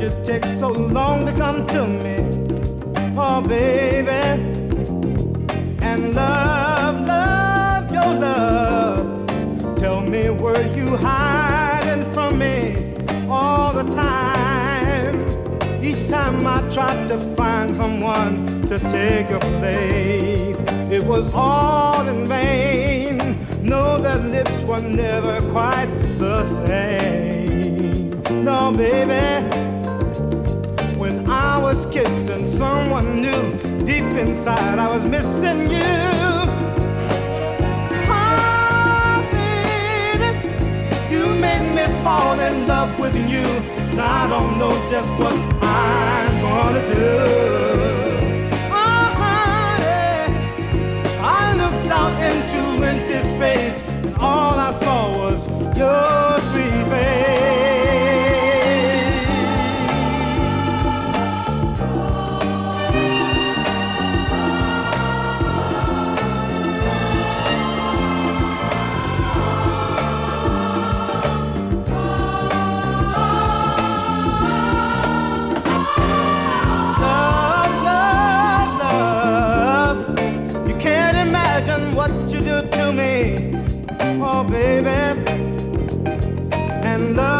you take so long to come to me? Oh, baby. And love, your love. Tell me, were you hiding from me all the time? Each time I tried to find someone to take your place, it was all in vain. No, their lips were never quite the same. No, baby, when I was kissing someone new, deep inside I was missing you. Oh, baby, you made me fall in love with you. Now I don't know just what I'm gonna do. Oh, honey, I looked out into empty space, and all I saw was your sweet face. What you do to me, oh baby, and love.